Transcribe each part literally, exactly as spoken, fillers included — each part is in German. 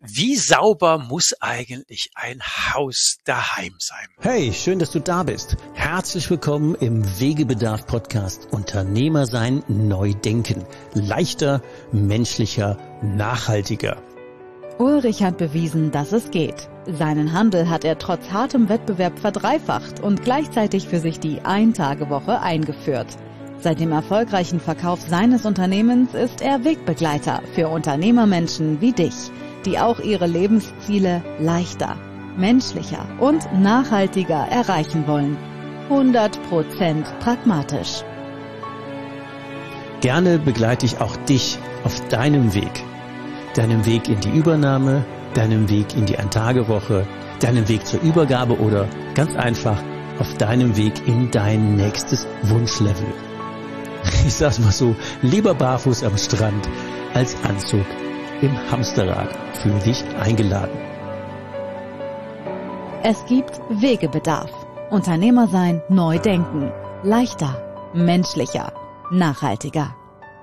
Wie sauber muss eigentlich ein Haus daheim sein? Hey, schön, dass du da bist. Herzlich willkommen im Wegebedarf-Podcast Unternehmer sein, neu denken. Leichter, menschlicher, nachhaltiger. Ulrich hat bewiesen, dass es geht. Seinen Handel hat er trotz hartem Wettbewerb verdreifacht und gleichzeitig für sich die Ein-Tage-Woche eingeführt. Seit dem erfolgreichen Verkauf seines Unternehmens ist er Wegbegleiter für Unternehmermenschen wie dich, die auch ihre Lebensziele leichter, menschlicher und nachhaltiger erreichen wollen. hundert Prozent pragmatisch. Gerne begleite ich auch dich auf deinem Weg. Deinem Weg in die Übernahme, deinem Weg in die Ein-Tage-Woche, deinem Weg zur Übergabe oder ganz einfach auf deinem Weg in dein nächstes Wunschlevel. Ich sag's mal so, lieber barfuß am Strand als Anzug im Hamsterrad. Fühl dich eingeladen. Es gibt Wegebedarf. Unternehmer sein, neu denken. Leichter, menschlicher, nachhaltiger.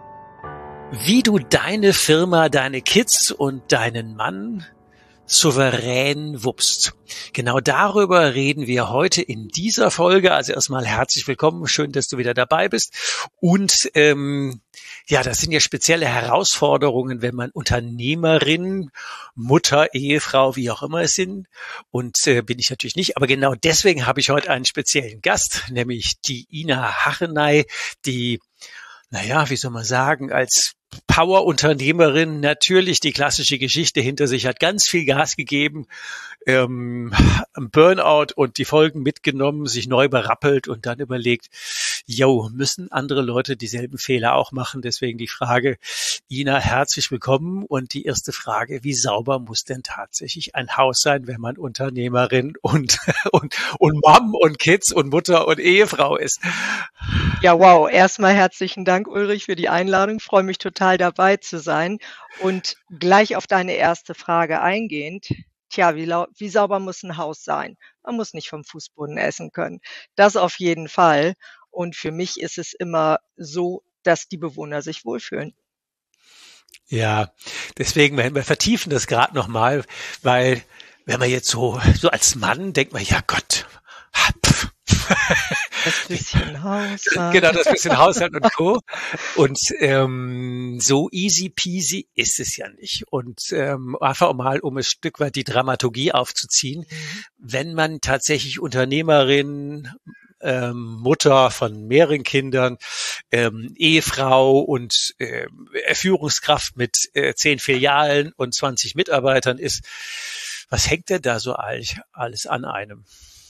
Wie du deine Firma, deine Kids und deinen Mann souverän wuppst. Genau darüber reden wir heute in dieser Folge. Also erstmal herzlich willkommen, schön, dass du wieder dabei bist. Und ähm, ja, das sind ja spezielle Herausforderungen, wenn man Unternehmerin, Mutter, Ehefrau, wie auch immer es sind. Und äh, bin ich natürlich nicht. Aber genau deswegen habe ich heute einen speziellen Gast, nämlich die Ina Hacheney, die, naja, wie soll man sagen, als Power-Unternehmerin natürlich die klassische Geschichte hinter sich, hat ganz viel Gas gegeben, ähm, Burnout und die Folgen mitgenommen, sich neu berappelt und dann überlegt, yo, müssen andere Leute dieselben Fehler auch machen? Deswegen die Frage, Ina, herzlich willkommen. Und die erste Frage, wie sauber muss denn tatsächlich ein Haus sein, wenn man Unternehmerin und, und, und Mom und Kids und Mutter und Ehefrau ist? Ja, wow. Erstmal herzlichen Dank, Ulrich, für die Einladung. Ich freue mich total dabei zu sein. Und gleich auf deine erste Frage eingehend. Tja, wie, lau- wie sauber muss ein Haus sein? Man muss nicht vom Fußboden essen können. Das auf jeden Fall. Und für mich ist es immer so, dass die Bewohner sich wohlfühlen. Ja, deswegen, wir wir vertiefen das gerade nochmal, weil wenn man jetzt so, so als Mann denkt man, ja Gott, pff. Das bisschen Haushalt. Genau, das bisschen Haushalt und Co. Und ähm, so easy peasy ist es ja nicht. Und ähm, einfach mal, um ein Stück weit die Dramaturgie aufzuziehen, Mhm. wenn man tatsächlich Unternehmerin, ähm, Mutter von mehreren Kindern, ähm, Ehefrau und ähm, Führungskraft mit äh, zehn Filialen und zwanzig Mitarbeitern ist, was hängt denn da so all- alles an einem?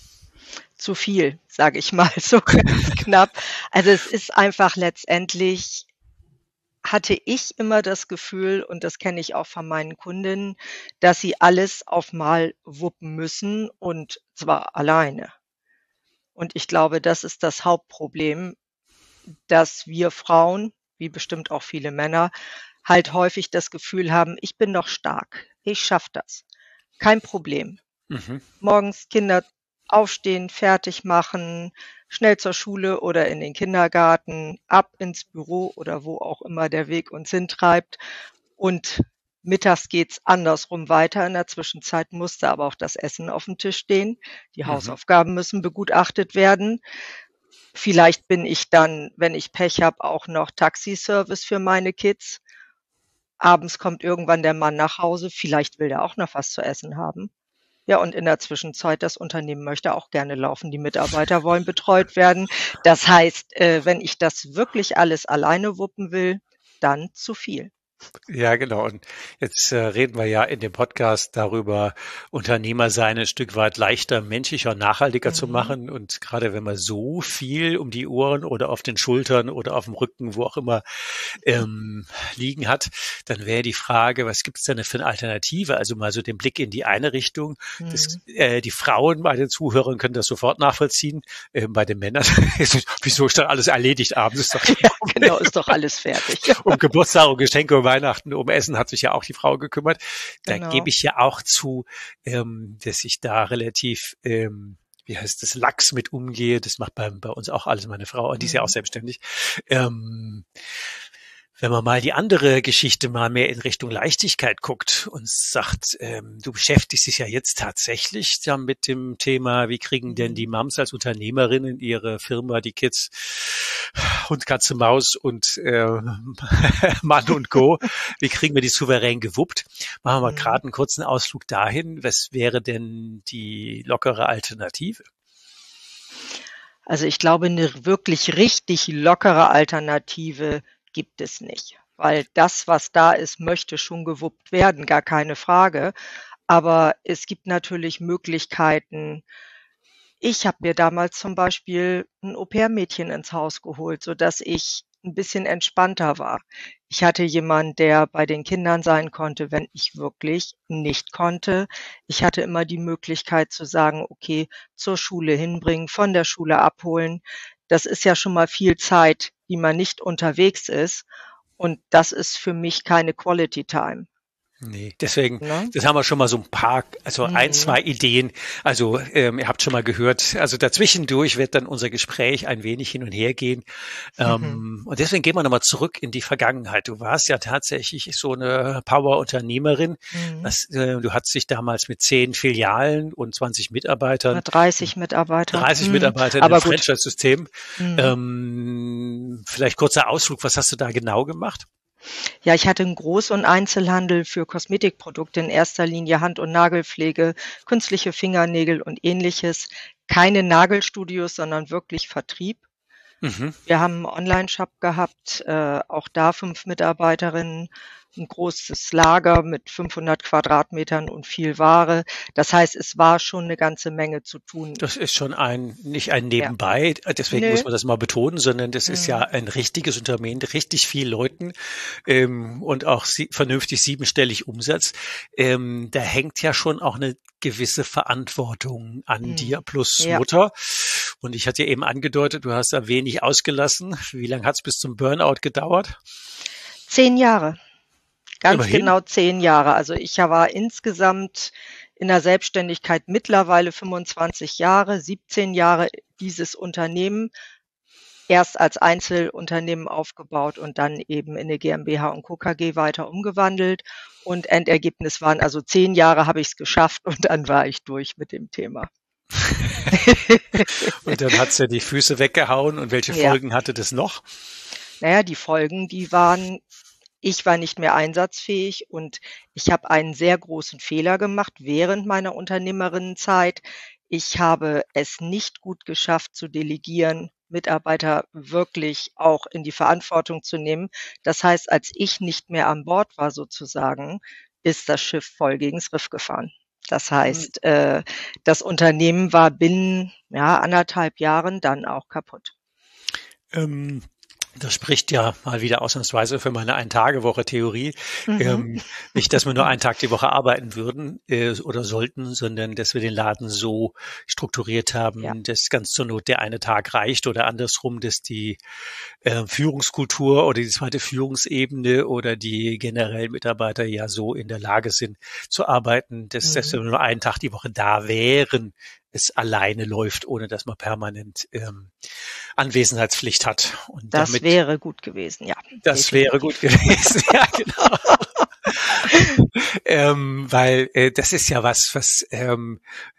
Zu viel, sage ich mal, so ganz knapp. Also es ist einfach letztendlich, hatte ich immer das Gefühl, und das kenne ich auch von meinen Kundinnen, dass sie alles auf Mal wuppen müssen und zwar alleine. Und ich glaube, das ist das Hauptproblem, dass wir Frauen, wie bestimmt auch viele Männer, halt häufig das Gefühl haben, ich bin doch stark, ich schaffe das, kein Problem. Mhm. Morgens Kinder aufstehen, fertig machen, schnell zur Schule oder in den Kindergarten, ab ins Büro oder wo auch immer der Weg uns hintreibt. Und mittags geht's andersrum weiter. In der Zwischenzeit musste aber auch das Essen auf dem Tisch stehen. Die Mhm. Hausaufgaben müssen begutachtet werden. Vielleicht bin ich dann, wenn ich Pech habe, auch noch Taxiservice für meine Kids. Abends kommt irgendwann der Mann nach Hause. Vielleicht will der auch noch was zu essen haben. Ja, und in der Zwischenzeit, das Unternehmen möchte auch gerne laufen. Die Mitarbeiter wollen betreut werden. Das heißt, äh, wenn ich das wirklich alles alleine wuppen will, dann zu viel. Ja, genau. Und jetzt äh, reden wir ja in dem Podcast darüber, Unternehmer sein ein Stück weit leichter, menschlicher, nachhaltiger zu Mhm. machen. Und gerade wenn man so viel um die Ohren oder auf den Schultern oder auf dem Rücken, wo auch immer, ähm, liegen hat, dann wäre die Frage, was gibt's denn für eine Alternative? Also mal so den Blick in die eine Richtung. Das, Mhm. äh, die Frauen bei den Zuhörern können das sofort nachvollziehen. Ähm, bei den Männern, wieso ist dann alles erledigt abends? Ist doch Ja, genau, ist doch alles fertig. um Geburtstag, um Geschenke, um Weihnachten, um Essen hat sich ja auch die Frau gekümmert. Da Genau. gebe ich ja auch zu, ähm, dass ich da relativ, ähm, wie heißt das, lax mit umgehe. Das macht bei, bei uns auch alles meine Frau, und die ist ja auch Mhm. selbstständig. Ähm, Wenn man mal die andere Geschichte mal mehr in Richtung Leichtigkeit guckt und sagt, ähm, du beschäftigst dich ja jetzt tatsächlich ja mit dem Thema, wie kriegen denn die Moms als Unternehmerinnen ihre Firma, die Kids, Hund, Katze, Maus und äh, Mann und Co., wie kriegen wir die souverän gewuppt? Machen wir gerade einen kurzen Ausflug dahin. Was wäre denn die lockere Alternative? Also ich glaube, eine wirklich richtig lockere Alternative gibt es nicht, weil das, was da ist, möchte schon gewuppt werden, gar keine Frage. Aber es gibt natürlich Möglichkeiten. Ich habe mir damals zum Beispiel ein Au-pair-Mädchen ins Haus geholt, sodass ich ein bisschen entspannter war. Ich hatte jemanden, der bei den Kindern sein konnte, wenn ich wirklich nicht konnte. Ich hatte immer die Möglichkeit zu sagen, okay, zur Schule hinbringen, von der Schule abholen. Das ist ja schon mal viel Zeit, die man nicht unterwegs ist. Und das ist für mich keine Quality Time. Nee, deswegen, Ne? das haben wir schon mal so ein paar, also ein, Mhm. zwei Ideen. Also ähm, ihr habt schon mal gehört, also dazwischendurch wird dann unser Gespräch ein wenig hin und her gehen. Ähm, und deswegen gehen wir nochmal zurück in die Vergangenheit. Du warst ja tatsächlich so eine Power-Unternehmerin. Mhm. Das, äh, du hattest dich damals mit zehn Filialen und zwanzig Mitarbeitern, dreißig Mitarbeiter. dreißig Mhm. Mitarbeitern Aber im gut. Franchise-System. Mhm. Ähm, vielleicht kurzer Ausflug, was hast du da genau gemacht? Ja, ich hatte einen Groß- und Einzelhandel für Kosmetikprodukte, in erster Linie Hand- und Nagelpflege, künstliche Fingernägel und Ähnliches. Keine Nagelstudios, sondern wirklich Vertrieb. Mhm. Wir haben einen Onlineshop gehabt, äh, auch da fünf Mitarbeiterinnen, ein großes Lager mit fünfhundert Quadratmetern und viel Ware. Das heißt, es war schon eine ganze Menge zu tun. Das ist schon ein, nicht ein Ja. Nebenbei, deswegen Nö. muss man das mal betonen, sondern das ist Mhm. ja ein richtiges Unternehmen, mit richtig viel Leuten ähm, und auch sie, vernünftig siebenstellig Umsatz. Ähm, da hängt ja schon auch eine gewisse Verantwortung an Mhm. dir plus Ja. Mutter. Und ich hatte ja eben angedeutet, du hast da wenig ausgelassen. Wie lange hat es bis zum Burnout gedauert? Zehn Jahre. Ganz Immerhin. genau zehn Jahre. Also ich war insgesamt in der Selbstständigkeit mittlerweile fünfundzwanzig Jahre, siebzehn Jahre dieses Unternehmen, erst als Einzelunternehmen aufgebaut und dann eben in eine GmbH und Co. KG weiter umgewandelt. Und Endergebnis waren also zehn Jahre habe ich es geschafft und dann war ich durch mit dem Thema. Und dann hat's ja die Füße weggehauen. Und welche Ja. Folgen hatte das noch? Naja, die Folgen, die waren, ich war nicht mehr einsatzfähig und ich habe einen sehr großen Fehler gemacht während meiner Unternehmerinnenzeit. Ich habe es nicht gut geschafft zu delegieren, Mitarbeiter wirklich auch in die Verantwortung zu nehmen. Das heißt, als ich nicht mehr an Bord war sozusagen, ist das Schiff voll gegens Riff gefahren. Das heißt, äh, das Unternehmen war binnen ja, anderthalb Jahren dann auch kaputt. Ähm, Das spricht ja mal wieder ausnahmsweise für meine Ein-Tage-Woche-Theorie. Mhm. Ähm, nicht, dass wir nur einen Tag die Woche arbeiten würden äh, oder sollten, sondern dass wir den Laden so strukturiert haben, Ja. dass ganz zur Not der eine Tag reicht oder andersrum, dass die äh, Führungskultur oder die zweite Führungsebene oder die generellen Mitarbeiter ja so in der Lage sind zu arbeiten, dass, Mhm. dass wir nur einen Tag die Woche da wären, es alleine läuft, ohne dass man permanent ähm, Anwesenheitspflicht hat. Und Das damit, wäre gut gewesen, ja. das definitiv. wäre gut gewesen, ja genau. ähm, weil äh, das ist ja was, was ähm,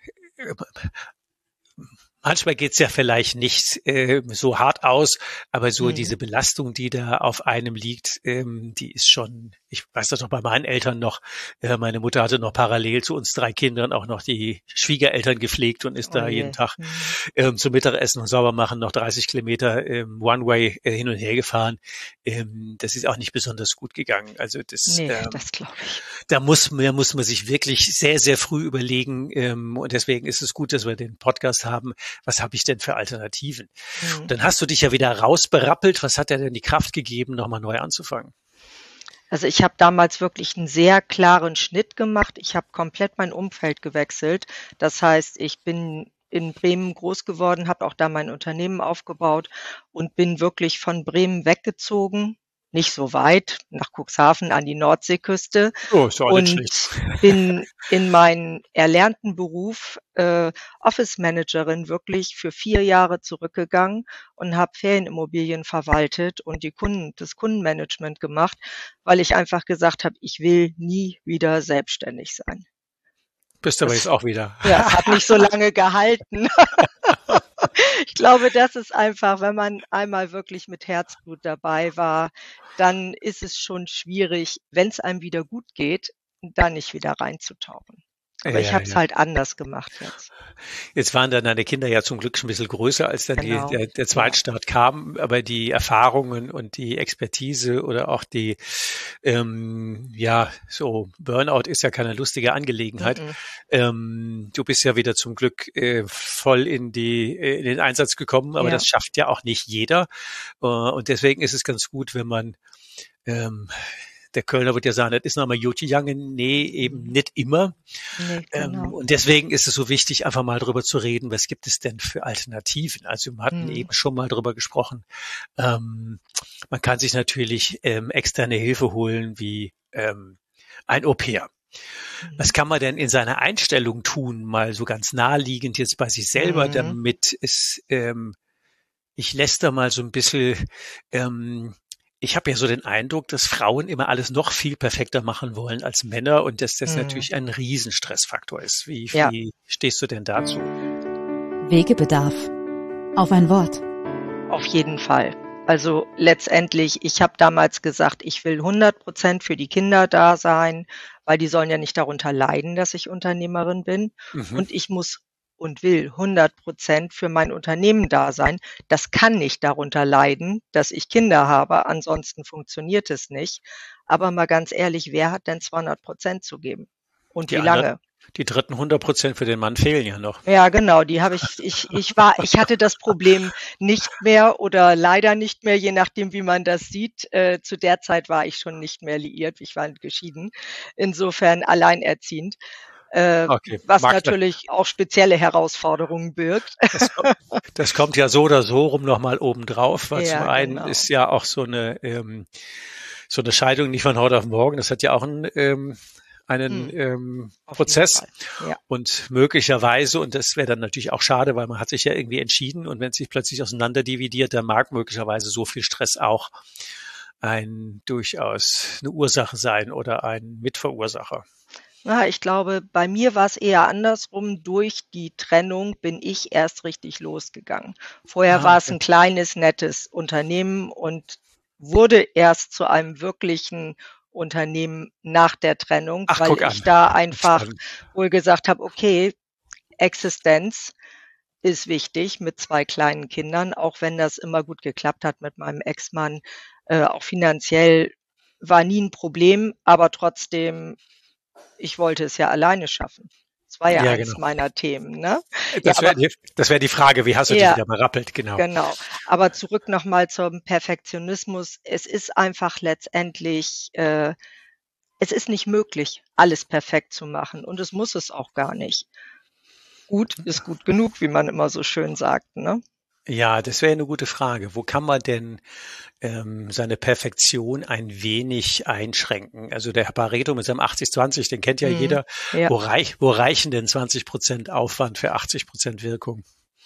manchmal geht's ja vielleicht nicht äh, so hart aus, aber so Mhm. diese Belastung, die da auf einem liegt, ähm, die ist schon, ich weiß das noch bei meinen Eltern noch, äh, meine Mutter hatte noch parallel zu uns drei Kindern auch noch die Schwiegereltern gepflegt und ist Oh da je. jeden Tag Mhm. ähm, zum Mittagessen und Saubermachen noch dreißig Kilometer ähm, One-Way äh, hin und her gefahren. Ähm, das ist auch nicht besonders gut gegangen. Also das, Nee, ähm, das glaube ich. da muss man, muss man sich wirklich sehr, sehr früh überlegen. Ähm, und deswegen ist es gut, dass wir den Podcast haben. Was habe ich denn für Alternativen? Mhm. Dann hast du dich ja wieder rausberappelt. Was hat dir denn die Kraft gegeben, nochmal neu anzufangen? Also ich habe damals wirklich einen sehr klaren Schnitt gemacht. Ich habe komplett mein Umfeld gewechselt. Das heißt, ich bin in Bremen groß geworden, habe auch da mein Unternehmen aufgebaut und bin wirklich von Bremen weggezogen nicht so weit, nach Cuxhaven an die Nordseeküste Oh, ist doch auch nicht und schlecht. bin in meinen erlernten Beruf äh, Office Managerin wirklich für vier Jahre zurückgegangen und habe Ferienimmobilien verwaltet und die Kunden, das Kundenmanagement gemacht, weil ich einfach gesagt habe, ich will nie wieder selbstständig sein. Bist aber Das, jetzt auch wieder. ja, es hat nicht so lange gehalten. Ich glaube, das ist einfach, wenn man einmal wirklich mit Herzblut dabei war, dann ist es schon schwierig, wenn es einem wieder gut geht, da nicht wieder reinzutauchen. Aber ich Ja, habe es ja. halt anders gemacht jetzt. Jetzt waren dann deine Kinder ja zum Glück schon ein bisschen größer, als dann die, Genau. der, der Ja. Zweitstart kam. Aber die Erfahrungen und die Expertise oder auch die, ähm, ja, so Burnout ist ja keine lustige Angelegenheit. Mhm. Ähm, du bist ja wieder zum Glück äh, voll in die äh, in den Einsatz gekommen, aber Ja. das schafft ja auch nicht jeder. Äh, und deswegen ist es ganz gut, wenn man ähm, der Kölner wird ja sagen, das ist nochmal gut gegangen. Nee, eben nicht immer. Nee, Ähm, genau. und deswegen ist es so wichtig, einfach mal drüber zu reden, was gibt es denn für Alternativen? Also wir hatten Mhm. eben schon mal drüber gesprochen. Ähm, man kann sich natürlich ähm, externe Hilfe holen, wie ähm, ein Au-pair. Was kann man denn in seiner Einstellung tun, mal so ganz naheliegend jetzt bei sich selber, Mhm. damit es, ähm, ich läster mal so ein bisschen, ähm, ich habe ja so den Eindruck, dass Frauen immer alles noch viel perfekter machen wollen als Männer und dass das Mhm. natürlich ein Riesenstressfaktor ist. Wie, Ja. wie stehst du denn dazu? Wegebedarf. Auf ein Wort. Auf jeden Fall. Also letztendlich, ich habe damals gesagt, ich will hundert Prozent für die Kinder da sein, weil die sollen ja nicht darunter leiden, dass ich Unternehmerin bin. Mhm. Und ich muss und will hundert Prozent für mein Unternehmen da sein. Das kann nicht darunter leiden, dass ich Kinder habe, ansonsten funktioniert es nicht. Aber mal ganz ehrlich, wer hat denn zweihundert Prozent zu geben? Und Die wie anderen, lange? die dritten hundert Prozent für den Mann fehlen ja noch. Ja, genau, die habe ich, ich, ich war, ich hatte das Problem nicht mehr oder leider nicht mehr, je nachdem, wie man das sieht. Äh, zu der Zeit war ich schon nicht mehr liiert, ich war geschieden, insofern alleinerziehend, äh, Okay, was mag natürlich auch spezielle Herausforderungen birgt. das, kommt, das kommt ja so oder so rum nochmal obendrauf, weil zum Ja, einen genau. ist ja auch so eine, ähm, so eine Scheidung nicht von heute auf morgen, das hat ja auch einen, ähm, einen Hm, ähm, auf jeden Prozess. Fall. Ja. Und möglicherweise, und das wäre dann natürlich auch schade, weil man hat sich ja irgendwie entschieden und wenn es sich plötzlich auseinander dividiert, dann mag möglicherweise so viel Stress auch ein durchaus eine Ursache sein oder ein Mitverursacher. Na, ich glaube, bei mir war es eher andersrum. Durch die Trennung bin ich erst richtig losgegangen. Vorher Ah, war es okay. ein kleines, nettes Unternehmen und wurde erst zu einem wirklichen Unternehmen nach der Trennung, Ach, weil guck ich an. da einfach Spannend. wohl gesagt habe, okay, Existenz ist wichtig mit zwei kleinen Kindern, auch wenn das immer gut geklappt hat mit meinem Ex-Mann. Äh, auch finanziell war nie ein Problem, aber trotzdem, ich wollte es ja alleine schaffen. Das war ja Ja, eins genau. meiner Themen, ne? Ja, Das aber wäre die, das wäre die Frage, wie hast du dich ja, wieder berappelt? Genau. genau. Aber zurück nochmal zum Perfektionismus. Es ist einfach letztendlich, äh, es ist nicht möglich, alles perfekt zu machen und es muss es auch gar nicht. Gut ist gut genug, wie man immer so schön sagt, ne? Ja, das wäre eine gute Frage. Wo kann man denn ähm, seine Perfektion ein wenig einschränken? Also der Herr Pareto mit seinem achtzig zwanzig, den kennt ja Mhm. jeder. Ja. Wo, reich, wo reichen denn zwanzig Prozent Aufwand für achtzig Prozent Wirkung?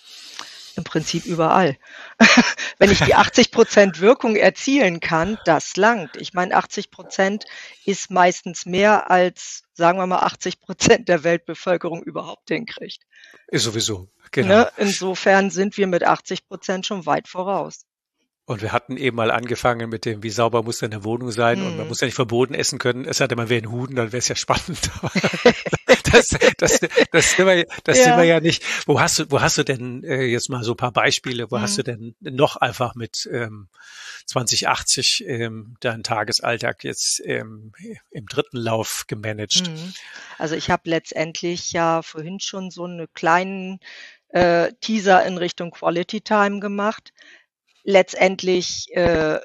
Im Prinzip überall. Wenn ich die achtzig Prozent Wirkung erzielen kann, das langt. Ich meine, achtzig Prozent ist meistens mehr als, sagen wir mal, achtzig Prozent der Weltbevölkerung überhaupt hinkriegt. Ist sowieso, genau. Ne? Insofern sind wir mit achtzig Prozent schon weit voraus. Und wir hatten eben mal angefangen mit dem, wie sauber muss deine Wohnung sein und man Hm. muss ja nicht verboten essen können. Es hatte mal wie ein Huhn, dann wäre es ja spannend. das, das, das sind wir, das sind wir Ja. ja nicht. Wo hast du, wo hast du denn äh, jetzt mal so ein paar Beispiele? Wo Hm. hast du denn noch einfach mit ähm, zwanzig achtzig ähm, deinen Tagesalltag jetzt ähm, im dritten Lauf gemanagt? Mhm. Also ich habe letztendlich ja vorhin schon so einen kleinen äh, Teaser in Richtung Quality Time gemacht. Letztendlich äh,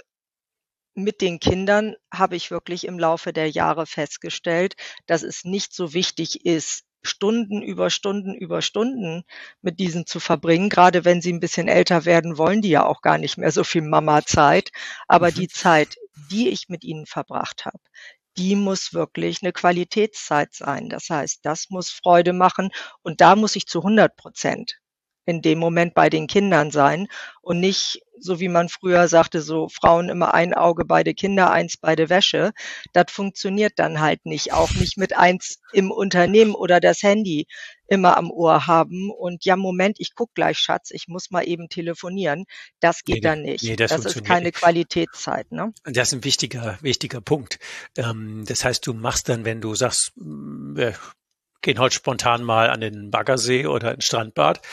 mit den Kindern habe ich wirklich im Laufe der Jahre festgestellt, dass es nicht so wichtig ist, Stunden über Stunden über Stunden mit diesen zu verbringen. Gerade wenn sie ein bisschen älter werden, wollen die ja auch gar nicht mehr so viel Mama-Zeit. Aber Mhm. die Zeit, die ich mit ihnen verbracht habe, die muss wirklich eine Qualitätszeit sein. Das heißt, das muss Freude machen und da muss ich zu hundert Prozent in dem Moment bei den Kindern sein und nicht, so wie man früher sagte, so Frauen immer ein Auge bei den Kinder, eins bei der Wäsche. Das funktioniert dann halt nicht, auch nicht mit eins im Unternehmen oder das Handy immer am Ohr haben und ja, Moment, ich guck gleich, Schatz, ich muss mal eben telefonieren. Das geht Nee, dann nicht. nee, das Das ist funktioniert keine nicht. Qualitätszeit, ne? Und das ist ein wichtiger, wichtiger Punkt. Ähm, das heißt, du machst dann, wenn du sagst, mm, wir gehen heute spontan mal an den Baggersee oder ins Strandbad,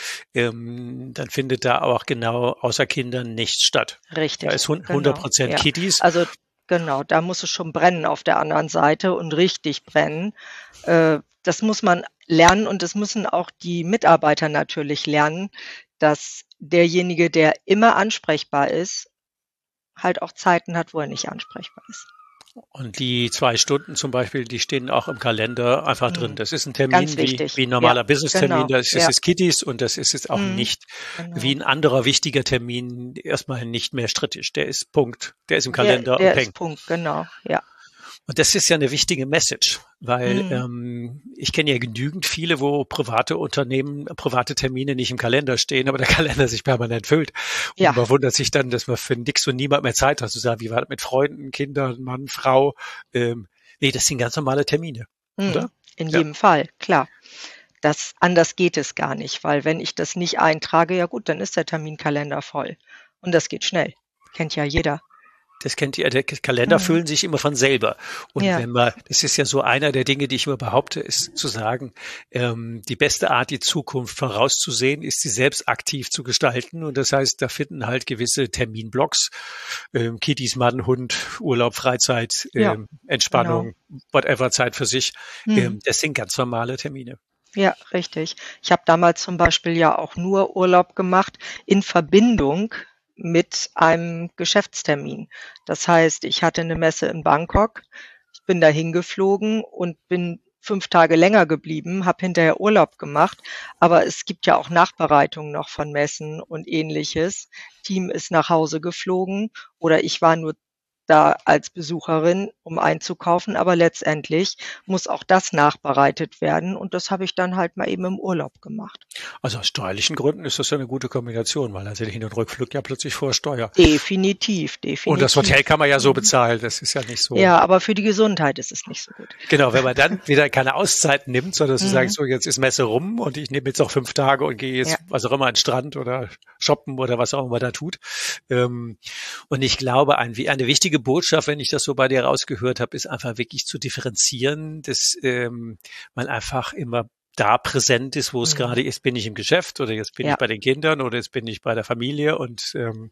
ähm, dann findet da auch genau außer Kindern nichts statt. Da Richtig, ist hun- genau, hundert Prozent ja. Kiddies. Also genau, da muss es schon brennen auf der anderen Seite und richtig brennen. Äh, das muss man lernen und das müssen auch die Mitarbeiter natürlich lernen, dass derjenige, der immer ansprechbar ist, halt auch Zeiten hat, wo er nicht ansprechbar ist. Und die zwei Stunden zum Beispiel, die stehen auch im Kalender einfach drin. Mhm. Das ist ein Termin Ganz wie, wichtig. wie ein normaler Ja, Business-Termin. genau. Das ist Ja. jetzt Kiddies und das ist jetzt auch Mhm. nicht Genau. wie ein anderer wichtiger Termin erstmal nicht mehr strittig. Der ist Punkt. Der ist im Der, Kalender der und peng. ist Punkt, genau, ja. Und das ist ja eine wichtige Message, weil Mhm. ähm, ich kenne ja genügend viele, wo private Unternehmen, private Termine nicht im Kalender stehen, aber der Kalender sich permanent füllt. Und Ja. man wundert sich dann, dass man für nix und niemand mehr Zeit hat, zu sagen, wie war das mit Freunden, Kindern, Mann, Frau. Ähm, nee, das sind ganz normale Termine, Mhm. oder? In Ja. jedem Fall, klar. Das, anders geht es gar nicht, weil wenn ich das nicht eintrage, ja gut, dann ist der Terminkalender voll. Und das geht schnell. Kennt ja jeder. Das kennt ihr, der Kalender Mhm. füllen sich immer von selber. Und Ja. wenn man, das ist ja so einer der Dinge, die ich immer behaupte, ist zu sagen, ähm, die beste Art, die Zukunft vorauszusehen, ist sie selbst aktiv zu gestalten. Und das heißt, da finden halt gewisse Terminblocks, ähm, Kiddies, Mann, Hund, Urlaub, Freizeit, Ja, ähm, Entspannung, whatever, Zeit für sich. Mhm. Ähm, das sind ganz normale Termine. Ja, richtig. Ich habe damals zum Beispiel ja auch nur Urlaub gemacht in Verbindung mit einem Geschäftstermin. Das heißt, ich hatte eine Messe in Bangkok, ich bin dahin geflogen und bin fünf Tage länger geblieben, habe hinterher Urlaub gemacht, aber es gibt ja auch Nachbereitungen noch von Messen und Ähnliches. Team ist nach Hause geflogen oder ich war nur da als Besucherin, um einzukaufen, aber letztendlich muss auch das nachbereitet werden und das habe ich dann halt mal eben im Urlaub gemacht. Also aus steuerlichen Gründen ist das ja eine gute Kombination, weil also der Hin- und Rückflug ja plötzlich vor Steuer. Definitiv, definitiv. Und das Hotel kann man ja so bezahlen, das ist ja nicht so. Ja, aber für die Gesundheit ist es nicht so gut. Genau, wenn man dann wieder keine Auszeiten nimmt, sondern dass du Mhm. sagst, so jetzt ist Messe rum und ich nehme jetzt noch fünf Tage und gehe jetzt, Ja. was auch immer, an den Strand oder shoppen oder was auch immer da tut. Ähm, und ich glaube, ein, eine wichtige Botschaft, wenn ich das so bei dir rausgehört habe, ist einfach wirklich zu differenzieren, dass ähm, man einfach immer da präsent ist, wo es Mhm. gerade ist, bin ich im Geschäft oder jetzt bin Ja. ich bei den Kindern oder jetzt bin ich bei der Familie und ähm,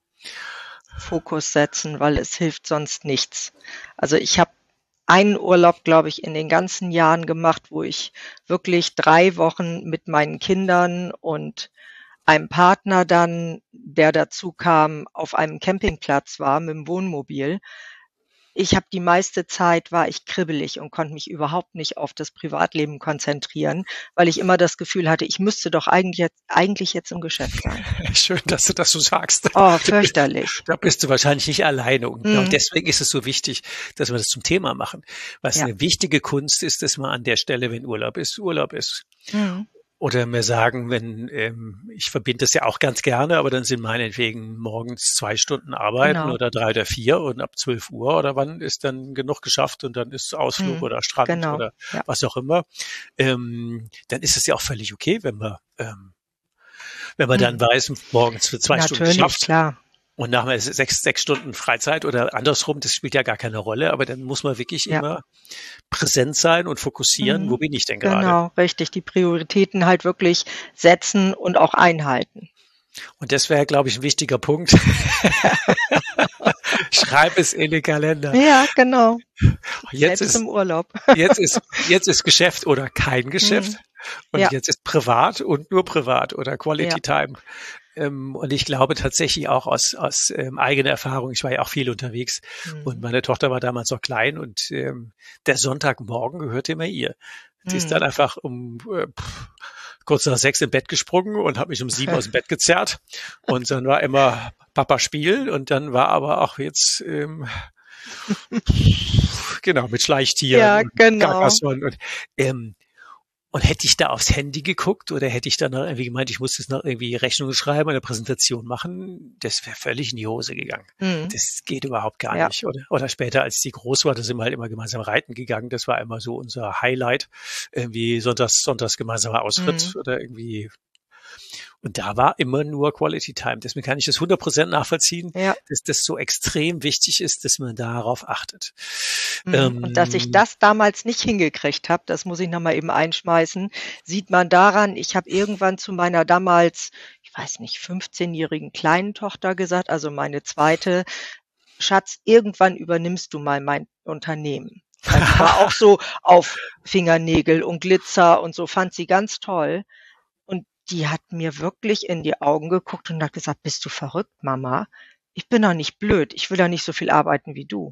Fokus setzen, weil es hilft sonst nichts. Also ich habe einen Urlaub, glaube ich, in den ganzen Jahren gemacht, wo ich wirklich drei Wochen mit meinen Kindern und einem Partner dann, der dazu kam, auf einem Campingplatz war mit dem Wohnmobil. Ich habe die meiste Zeit war ich kribbelig und konnte mich überhaupt nicht auf das Privatleben konzentrieren, weil ich immer das Gefühl hatte, ich müsste doch eigentlich jetzt, eigentlich jetzt im Geschäft sein. schön, dass du das so sagst. Oh, fürchterlich. Da bist du wahrscheinlich nicht alleine. Und Mhm. genau deswegen ist es so wichtig, dass wir das zum Thema machen. Was Ja. eine wichtige Kunst ist, dass man an der Stelle, wenn Urlaub ist, Urlaub ist. Mhm. Oder wir sagen, wenn, ähm, ich verbinde das ja auch ganz gerne, aber dann sind meinetwegen morgens zwei Stunden arbeiten Genau. oder drei oder vier und ab zwölf Uhr oder wann ist dann genug geschafft und dann ist Ausflug Mhm. oder Strand Genau. oder Ja. was auch immer. Ähm, dann ist es ja auch völlig okay, wenn man, ähm, wenn man dann Mhm. weiß, morgens für zwei Stunden Natürlich, geschafft. klar. Und nachher sechs, sechs Stunden Freizeit oder andersrum, das spielt ja gar keine Rolle, aber dann muss man wirklich Ja. immer präsent sein und fokussieren, Mhm. wo bin ich denn gerade? Genau, richtig. Die Prioritäten halt wirklich setzen und auch einhalten. Und das wäre, glaube ich, ein wichtiger Punkt. Schreib es in den Kalender. Ja, genau. Jetzt Selbst ist, im Urlaub. jetzt ist, jetzt ist Geschäft oder kein Geschäft. Mhm. Und Ja. jetzt ist privat und nur privat oder Quality Ja. Time. Ähm, und ich glaube tatsächlich auch aus, aus ähm, eigener Erfahrung, ich war ja auch viel unterwegs Mhm. und meine Tochter war damals noch klein und ähm, der Sonntagmorgen gehörte immer ihr. Sie ist Mhm. dann einfach um äh, pff, kurz nach sechs im Bett gesprungen und hat mich um sieben aus dem Bett gezerrt. Und dann war immer Papa spielen und dann war aber auch jetzt ähm, Genau, mit Schleichtieren Ja, und genau. Carcassonne und, ähm, und hätte ich da aufs Handy geguckt oder hätte ich dann noch irgendwie gemeint, ich muss jetzt noch irgendwie Rechnungen schreiben, eine Präsentation machen, das wäre völlig in die Hose gegangen. Mhm. Das geht überhaupt gar Ja. nicht. Oder, oder später, als die groß war, da sind wir halt immer gemeinsam reiten gegangen. Das war immer so unser Highlight. Irgendwie sonntags, sonntags gemeinsamer Ausritt Mhm. oder irgendwie. Und da war immer nur Quality Time. Deswegen kann ich das hundert Prozent nachvollziehen, Ja. dass das so extrem wichtig ist, dass man darauf achtet. Mhm. Und dass ich Ähm, das damals nicht hingekriegt habe, das muss ich noch mal eben einschmeißen, sieht man daran, ich habe irgendwann zu meiner damals, ich weiß nicht, fünfzehnjährigen kleinen Tochter gesagt, also meine zweite: „Schatz, irgendwann übernimmst du mal mein Unternehmen." Weil die war auch so auf Fingernägel und Glitzer und so, fand sie ganz toll. Und die hat mir wirklich in die Augen geguckt und hat gesagt: „Bist du verrückt, Mama? Ich bin doch nicht blöd. Ich will doch nicht so viel arbeiten wie du."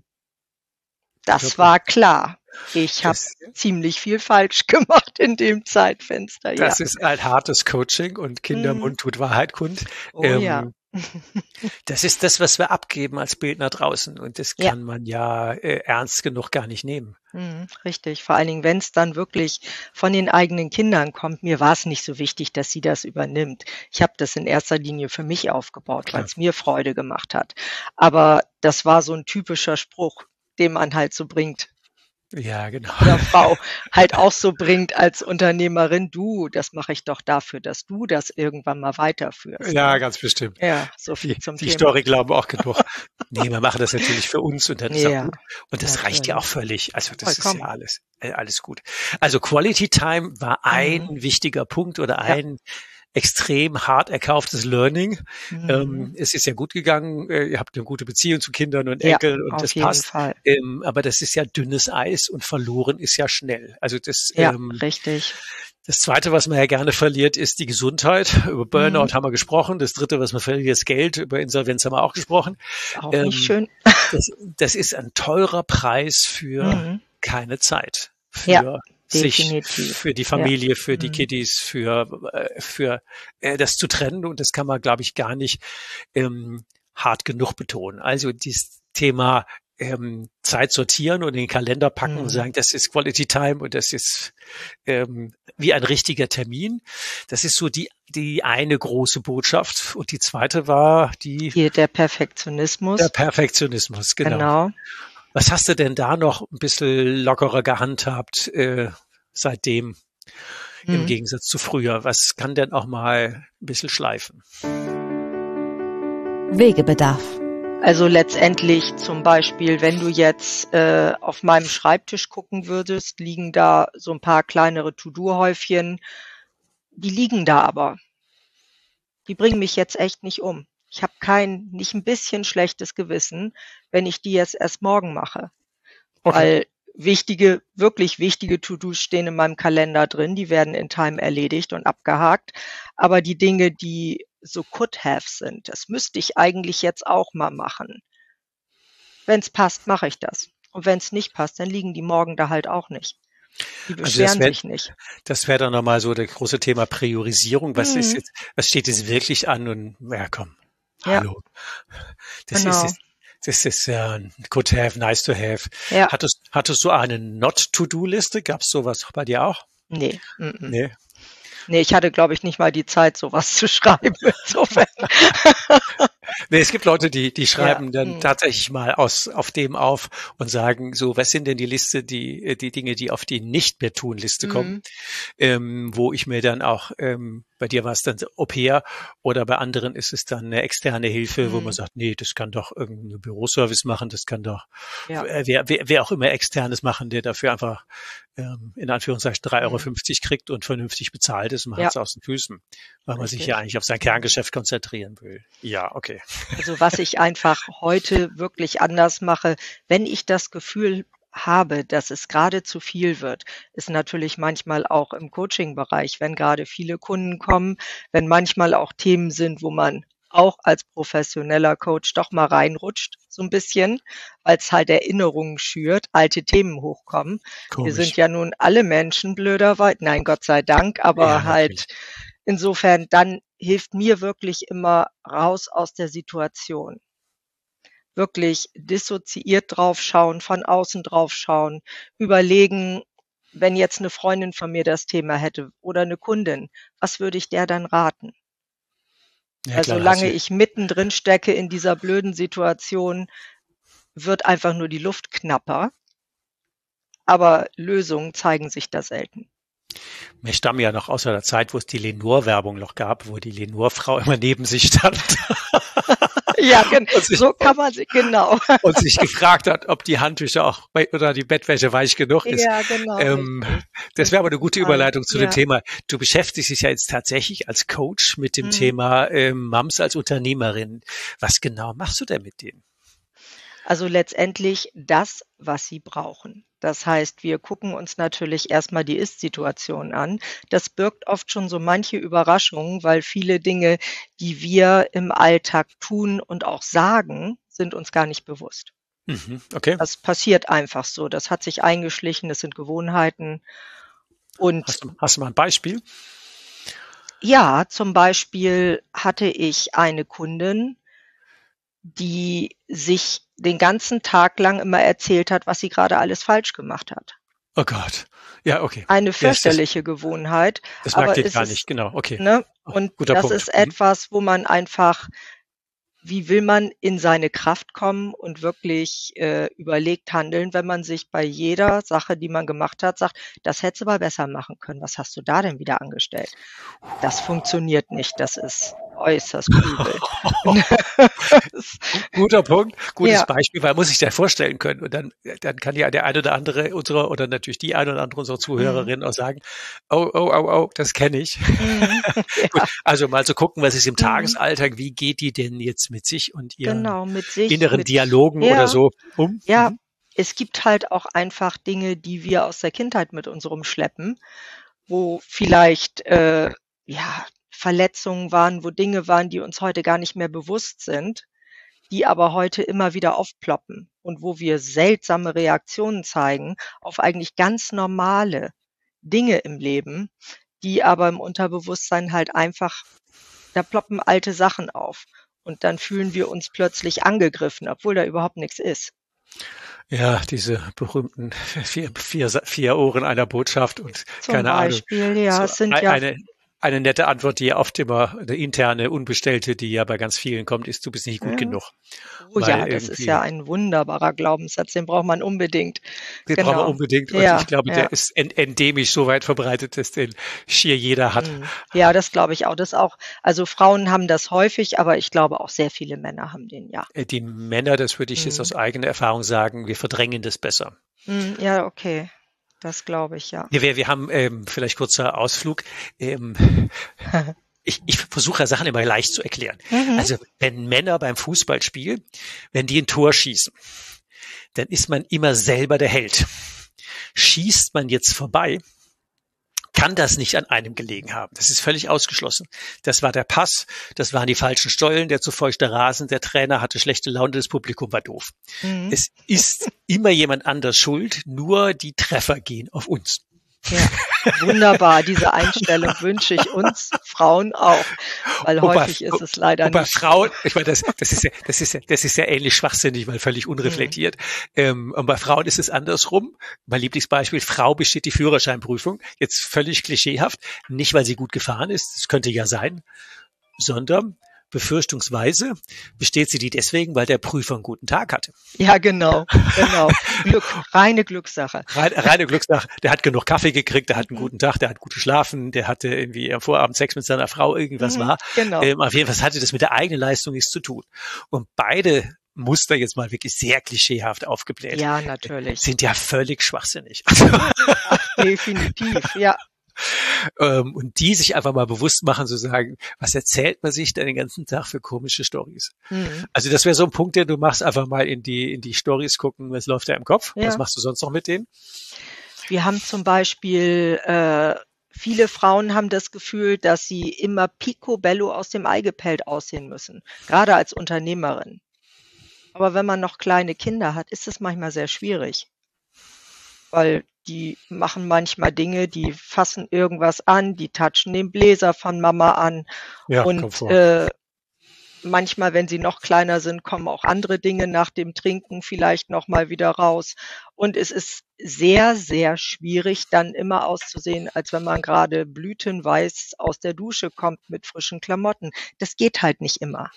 Das Wirklich. war klar. Ich habe Das, ziemlich viel falsch gemacht in dem Zeitfenster, ja. das ist ein hartes Coaching und Kindermund Mhm. tut Wahrheit kund. Oh ja. Ähm, das ist das, was wir abgeben als Bild nach draußen und das Ja. kann man ja äh, ernst genug gar nicht nehmen. Mhm, richtig. Vor allen Dingen, wenn's dann wirklich von den eigenen Kindern kommt. Mir war's nicht so wichtig, dass sie das übernimmt. Ich habe das in erster Linie für mich aufgebaut, Klar. weil's mir Freude gemacht hat. Aber das war so 'n typischer Spruch, den man halt so bringt. Ja, genau. Oder Frau halt auch so bringt als Unternehmerin: „Du, das mache ich doch dafür, dass du das irgendwann mal weiterführst", Ja, ne? ganz bestimmt. Ja, so viel Die, zum die Thema. Story glauben auch genug. Nee, wir machen das natürlich für uns und das ist auch Ja, gut. Und das reicht ja auch völlig. Also das ist vollkommen. ja alles, äh, alles gut. Also Quality Time war ein Mhm. wichtiger Punkt oder Ja. ein extrem hart erkauftes Learning. Mhm. Ähm, es ist ja gut gegangen. Äh, ihr habt eine gute Beziehung zu Kindern und Ja, Enkeln und auf das jeden passt. Fall. Ähm, aber das ist ja dünnes Eis und verloren ist ja schnell. Also das, Ja, ähm, richtig. das Zweite, was man ja gerne verliert, ist die Gesundheit. Über Burnout Mhm. haben wir gesprochen. Das Dritte, was man verliert, ist Geld. Über Insolvenz haben wir auch gesprochen. Ist auch Ähm, nicht schön. das, das ist ein teurer Preis für Mhm. keine Zeit, Ja, für sich, definitiv. für die Ja. Familie, für die Mhm. Kiddies, für, äh, für äh, das zu trennen. Und das kann man, glaube ich, gar nicht ähm, hart genug betonen. Also dieses Thema ähm, Zeit sortieren und in den Kalender packen und Mhm. sagen, das ist Quality Time und das ist ähm, wie ein richtiger Termin. Das ist so die, die eine große Botschaft. Und die zweite war die, Hier der der Perfektionismus. Perfektionismus, genau. Genau. Was hast du denn da noch ein bisschen lockerer gehandhabt äh, seitdem im Mhm. Gegensatz zu früher? Was kann denn auch mal ein bisschen schleifen? Wegebedarf. Also letztendlich zum Beispiel, wenn du jetzt äh, auf meinem Schreibtisch gucken würdest, liegen da so ein paar kleinere To-do-Häufchen. Die liegen da aber. Die bringen mich jetzt echt nicht um. Ich habe kein nicht ein bisschen schlechtes Gewissen, wenn ich die jetzt erst morgen mache. Okay. Weil wichtige, wirklich wichtige To-dos stehen in meinem Kalender drin, die werden in Time erledigt und abgehakt. Aber die Dinge, die so could-have sind, das müsste ich eigentlich jetzt auch mal machen. Wenn's passt, mache ich das. Und wenn's nicht passt, dann liegen die morgen da halt auch nicht. Die Also das beschweren wäre sich nicht. das wäre dann nochmal so das große Thema Priorisierung. Was ist Mhm. jetzt, was steht jetzt wirklich an? Und ja, komm, Ja, hallo. Das ist genau. jetzt, das ist ja äh, good to have, nice to have. Ja, Hattest, hattest du eine Not-to-Do-Liste? Gab's sowas bei dir auch? ne, mm. Nee. Ne, ich hatte, glaube ich, nicht mal die Zeit, so was zu schreiben, insofern. Nee, es gibt Leute, die, die Ja, schreiben dann mhm. tatsächlich mal aus, auf dem auf und sagen so, was sind denn die Liste, die, die Dinge, die auf die Nicht-mehr-tun-Liste kommen, Mhm. ähm, wo ich mir dann auch, ähm, bei dir war es dann Au-pair oder bei anderen ist es dann eine externe Hilfe, wo man Mhm. sagt, nee, das kann doch irgendein Büroservice machen, das kann doch Ja, äh, wer, wer, wer auch immer externes machen, der dafür einfach ähm, in Anführungszeichen drei Euro mhm. fünfzig kriegt und vernünftig bezahlt ist und man Ja, hat es aus den Füßen, weil man sich ja richtig. eigentlich auf sein Mhm. Kerngeschäft konzentrieren will. Ja, okay. Also, was ich einfach heute wirklich anders mache, wenn ich das Gefühl habe, dass es grade zu viel wird, ist natürlich manchmal auch im Coaching-Bereich, wenn grade viele Kunden kommen, wenn manchmal auch Themen sind, wo man auch als professioneller Coach doch mal reinrutscht, so 'n bisschen, weil's halt Erinnerungen schürt, alte Themen hochkommen. Wir sind Komisch. ja nun alle Menschen blöderweise, nein, Gott sei Dank, aber Ja, natürlich. halt insofern, dann hilft mir wirklich immer raus aus der Situation. wirklich dissoziiert drauf schauen, von außen drauf schauen, überlegen, wenn jetzt eine Freundin von mir das Thema hätte oder eine Kundin, was würde ich der dann raten? Ja, Weil klar, hast solange du, ich mittendrin stecke in dieser blöden Situation, wird einfach nur die Luft knapper, aber Lösungen zeigen sich da selten. wir stammen ja noch aus der Zeit, wo es die Lenore-Werbung noch gab, wo die Lenore-Frau immer neben sich stand Ja, gen und sich, so kann man sich genau. und sich gefragt hat, ob die Handtücher auch bei, oder die Bettwäsche weich genug ist. Ja, genau, Ähm, richtig. das wäre aber eine gute Total. Überleitung zu dem Ja. Thema. Du beschäftigst dich ja jetzt tatsächlich als Coach mit dem Mhm. Thema ähm, Moms als Unternehmerin. Was genau machst du denn mit denen? Also letztendlich das, was sie brauchen. Das heißt, wir gucken uns natürlich erstmal die Ist-Situation an. Das birgt oft schon so manche Überraschungen, weil viele Dinge, die wir im Alltag tun und auch sagen, sind uns gar nicht bewusst. Mhm, okay. Das passiert einfach so. Das hat sich eingeschlichen, das sind Gewohnheiten. Und Hast du, hast du mal ein Beispiel? ja, zum Beispiel hatte ich eine Kundin, die sich den ganzen Tag lang immer erzählt hat, was sie gerade alles falsch gemacht hat. Oh Gott. Ja, okay. Eine Yes, das, fürchterliche Gewohnheit, das mag aber geht es gar ist, nicht. Genau, okay. ne, Oh, und guter das Punkt. ist Mhm. etwas, wo man einfach, wie will man in seine Kraft kommen und wirklich äh, überlegt handeln, wenn man sich bei jeder Sache, die man gemacht hat, sagt, das hättest du aber besser machen können. Was hast du da denn wieder angestellt? Das funktioniert nicht. Das ist äußerst übel. Guter Punkt, gutes Ja. Beispiel, weil muss ich dir vorstellen können. Und dann, dann kann ja der eine oder andere unserer oder natürlich die eine oder andere unserer Mhm. Zuhörerinnen auch sagen, oh, oh, oh, oh, das kenne ich. Mhm. Gut, Ja. also mal zu gucken, was ist im Mhm. Tagesalltag, wie geht die denn jetzt mit sich und ihren Genau, mit sich, inneren mit, Dialogen oder ja, so um? ja, Mhm. es gibt halt auch einfach Dinge, die wir aus der Kindheit mit uns rumschleppen, wo vielleicht äh, ja Verletzungen waren, wo Dinge waren, die uns heute gar nicht mehr bewusst sind, die aber heute immer wieder aufploppen und wo wir seltsame Reaktionen zeigen auf eigentlich ganz normale Dinge im Leben, die aber im Unterbewusstsein halt einfach, da ploppen alte Sachen auf und dann fühlen wir uns plötzlich angegriffen, obwohl da überhaupt nichts ist. Ja, diese berühmten vier, vier, vier Ohren einer Botschaft und Zum keine Ahnung. Beispiel, ja, So es sind ei- ja, eine, eine nette Antwort, die ja oft immer eine interne, unbestellte, die ja bei ganz vielen kommt, ist, du bist nicht gut ja. genug. Oh ja, Weil das ist irgendwie, ja ein wunderbarer Glaubenssatz, den braucht man unbedingt. den brauchen wir Genau. unbedingt und Ja, ich glaube, ja. der ist en endemisch so weit verbreitet, dass den schier jeder hat. Mhm. Ja, das glaube ich auch. Das auch, also Frauen haben das häufig, aber ich glaube auch sehr viele Männer haben den, ja. Äh, Die Männer, das würde ich jetzt aus Mhm. eigener Erfahrung sagen, wir verdrängen das besser. Mhm, ja, okay. Das glaube ich, ja. Ja, wir, wir haben ähm, vielleicht kurzer Ausflug. Ähm, ich, ich versuche ja Sachen immer leicht zu erklären. Mhm. Also wenn Männer beim Fußballspiel, wenn die ein Tor schießen, dann ist man immer selber der Held. Schießt man jetzt vorbei, kann das nicht an einem gelegen haben. Das ist völlig ausgeschlossen. Das war der Pass, das waren die falschen Stollen, der zu feuchte Rasen, der Trainer hatte schlechte Laune, das Publikum war doof. Mhm. Es ist immer jemand anders schuld, nur die Treffer gehen auf uns. Ja, wunderbar. Diese Einstellung wünsche ich uns Frauen auch, weil Und bei, häufig ist es leider und bei nicht. Frauen, ich meine, das, das ist ja, das ist ja, das ist ja ähnlich schwachsinnig, weil völlig unreflektiert. Ähm, und bei Frauen ist es andersrum. Mein Lieblingsbeispiel: Frau besteht die Führerscheinprüfung. Jetzt völlig klischeehaft, nicht weil sie gut gefahren ist, das könnte ja sein, sondern befürchtungsweise besteht sie die deswegen, weil der Prüfer einen guten Tag hatte. Ja, genau, genau. Glück, reine Glückssache. Reine, reine Glückssache. Der hat genug Kaffee gekriegt, der hat einen guten Tag, der hat gut geschlafen, der hatte irgendwie am Vorabend Sex mit seiner Frau, irgendwas Mhm, war. genau. Ähm, auf jeden Fall hatte das mit der eigenen Leistung nichts zu tun. Und beide Muster jetzt mal wirklich sehr klischeehaft aufgebläht, Ja, natürlich. sind ja völlig schwachsinnig. Also, Definitiv, ja. ähm, und die sich einfach mal bewusst machen, zu sagen, was erzählt man sich denn den ganzen Tag für komische Stories? Mhm. Also das wäre so ein Punkt, den du machst, einfach mal in die in die Stories gucken, was läuft da im Kopf, Ja. was machst du sonst noch mit denen? Wir haben zum Beispiel, äh, viele Frauen haben das Gefühl, dass sie immer picobello aus dem Ei gepellt aussehen müssen, gerade als Unternehmerin. Aber wenn man noch kleine Kinder hat, ist es manchmal sehr schwierig, weil die machen manchmal Dinge, die fassen irgendwas an, die touchen den Bläser von Mama an Ja, und Komfort. äh, manchmal, wenn sie noch kleiner sind, kommen auch andere Dinge nach dem Trinken vielleicht noch mal wieder raus. Und es ist sehr, sehr schwierig, dann immer auszusehen, als wenn man gerade blütenweiß aus der Dusche kommt mit frischen Klamotten. Das geht halt nicht immer.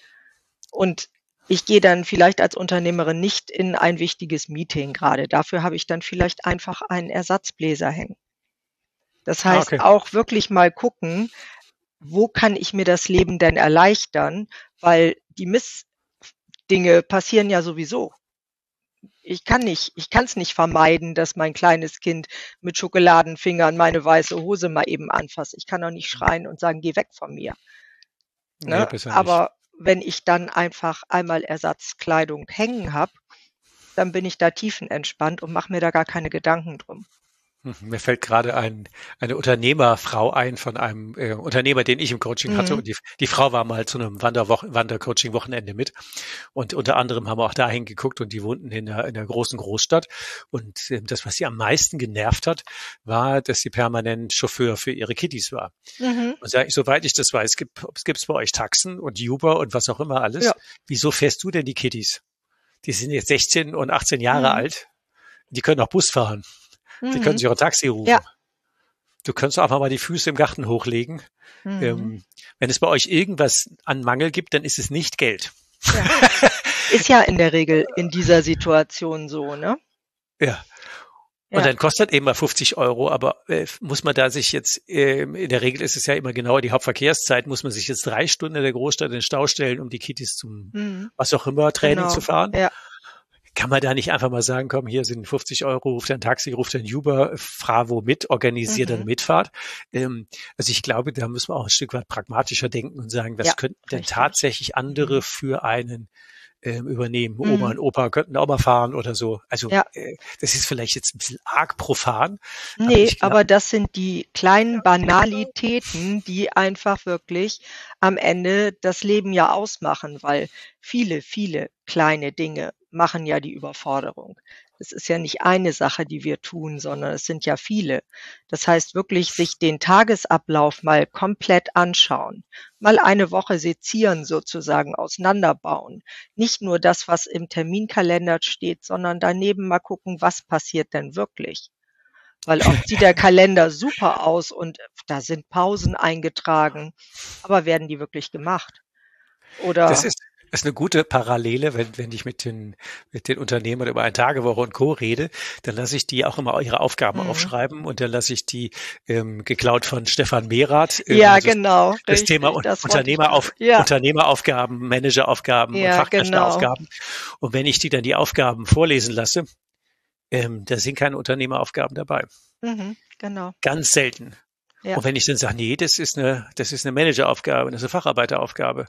Und ich gehe dann vielleicht als Unternehmerin nicht in ein wichtiges Meeting gerade. Dafür habe ich dann vielleicht einfach einen Ersatzbläser hängen. Das heißt, Ah, okay. auch wirklich mal gucken, wo kann ich mir das Leben denn erleichtern? Weil die Missdinge passieren ja sowieso. Ich kann nicht, ich kann es nicht vermeiden, dass mein kleines Kind mit Schokoladenfingern meine weiße Hose mal eben anfasst. Ich kann auch nicht schreien und sagen, geh weg von mir. Nee, Ne? besser nicht. Aber wenn ich dann einfach einmal Ersatzkleidung hängen habe, dann bin ich da tiefenentspannt und mache mir da gar keine Gedanken drum. Hm, Mir fällt gerade ein, eine Unternehmerfrau ein von einem äh, Unternehmer, den ich im Coaching hatte. Mhm. Und die, die Frau war mal zu einem Wanderwochen, Wandercoaching-Wochenende mit. Und unter anderem haben wir auch dahin geguckt und die wohnten in einer, in einer großen Großstadt. Und äh, das, was sie am meisten genervt hat, war, dass sie permanent Chauffeur für ihre Kiddies war. Mhm. Und sag ich, soweit ich das weiß, gibt es bei euch Taxen und Uber und was auch immer alles. Ja. Wieso fährst du denn die Kiddies? Die sind jetzt sechzehn und achtzehn Jahre Mhm. alt. Die können auch Bus fahren. Die können Mhm. sich auch ein Taxi rufen. Ja. Du kannst einfach mal die Füße im Garten hochlegen. Mhm. Ähm, wenn es bei euch irgendwas an Mangel gibt, dann ist es nicht Geld. Ja. Ist ja in der Regel in dieser Situation so, ne? Ja. Und Ja. dann kostet eben mal fünfzig Euro, aber äh, muss man da sich jetzt, ähm, in der Regel ist es ja immer genau die Hauptverkehrszeit, muss man sich jetzt drei Stunden in der Großstadt in den Stau stellen, um die Kiddies zum, Mhm. was auch immer, Training Genau. zu fahren? Ja. Kann man da nicht einfach mal sagen, komm, hier sind fünfzig Euro, ruft ein Taxi, ruft ein Uber, fahr wo mit, organisiert Mhm. eine Mitfahrt. Ähm, also ich glaube, da müssen wir auch ein Stück weit pragmatischer denken und sagen, was Ja, könnten denn richtig. tatsächlich andere Mhm. für einen ähm, übernehmen? Mhm. Oma und Opa könnten auch mal fahren oder so. Also Ja. äh, das ist vielleicht jetzt ein bisschen arg profan, aber Nee, ich glaube, aber das sind die kleinen Banalitäten, die einfach wirklich am Ende das Leben ja ausmachen, weil viele, viele kleine Dinge machen ja die Überforderung. Es ist ja nicht eine Sache, die wir tun, sondern es sind ja viele. Das heißt wirklich, sich den Tagesablauf mal komplett anschauen, mal eine Woche sezieren sozusagen, auseinanderbauen. Nicht nur das, was im Terminkalender steht, sondern daneben mal gucken, was passiert denn wirklich. Weil oft sieht der Kalender super aus und da sind Pausen eingetragen, aber werden die wirklich gemacht? das Oder ist, das ist eine gute Parallele, wenn, wenn ich mit den, mit den Unternehmern über eine Tagewoche und Co. rede, dann lasse ich die auch immer ihre Aufgaben Mhm. aufschreiben und dann lasse ich die ähm, geklaut von Stefan Mehrath, ähm, ja, also genau, das richtig, Thema Un- das wollte ich Unternehmerauf, ja, Unternehmeraufgaben, Manageraufgaben und ja, genau. Fachkräfteaufgaben. Und wenn ich die dann die Aufgaben vorlesen lasse, ähm, da sind keine Unternehmeraufgaben dabei. Mhm, genau. Ganz selten. Ja. Und wenn ich dann sage, nee, das ist eine, das ist eine Manageraufgabe, das ist eine Facharbeiteraufgabe,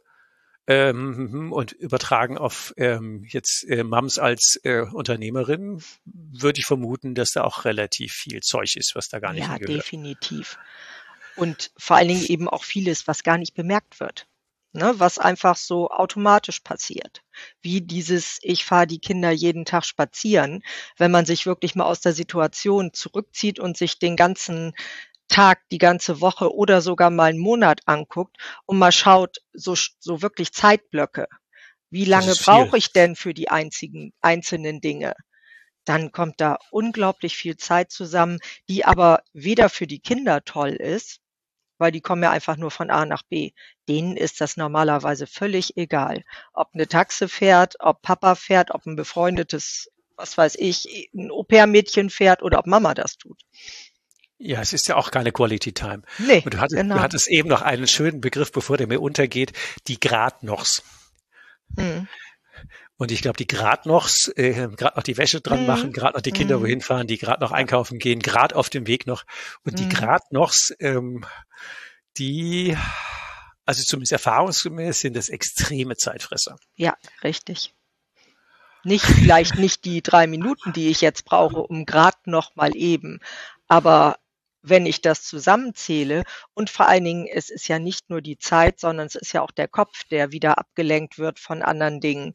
ähm, und übertragen auf ähm, jetzt äh, Mams als äh, Unternehmerin, würde ich vermuten, dass da auch relativ viel Zeug ist, was da gar nicht Ja, hingehört. definitiv. Und vor allen Dingen eben auch vieles, was gar nicht bemerkt wird, ne, was einfach so automatisch passiert. Wie dieses, ich fahre die Kinder jeden Tag spazieren, wenn man sich wirklich mal aus der Situation zurückzieht und sich den ganzen Tag, die ganze Woche oder sogar mal einen Monat anguckt und mal schaut, so, so wirklich Zeitblöcke. Wie lange ist viel. brauche ich denn für die einzigen, einzelnen Dinge? Dann kommt da unglaublich viel Zeit zusammen, die aber weder für die Kinder toll ist, weil die kommen ja einfach nur von A nach B. Denen ist das normalerweise völlig egal, ob eine Taxe fährt, ob Papa fährt, ob ein befreundetes, was weiß ich, ein Au-pair-Mädchen fährt oder ob Mama das tut. Ja, es ist ja auch keine Quality Time. Nee, Und du hattest, genau. du hattest eben noch einen schönen Begriff, bevor der mir untergeht, die Gradnochs. Mhm. Und ich glaube, die Gradnochs, äh, gerade noch die Wäsche dran Mhm. machen, gerade noch die Kinder Mhm. wohin fahren, die gerade noch einkaufen gehen, gerade auf dem Weg noch. Und die Mhm. Gradnochs, ähm, die, also zumindest erfahrungsgemäß, sind das extreme Zeitfresser. Ja, richtig. Nicht vielleicht nicht die drei Minuten, die ich jetzt brauche, um gerade noch mal eben, aber wenn ich das zusammenzähle und vor allen Dingen, es ist ja nicht nur die Zeit, sondern es ist ja auch der Kopf, der wieder abgelenkt wird von anderen Dingen,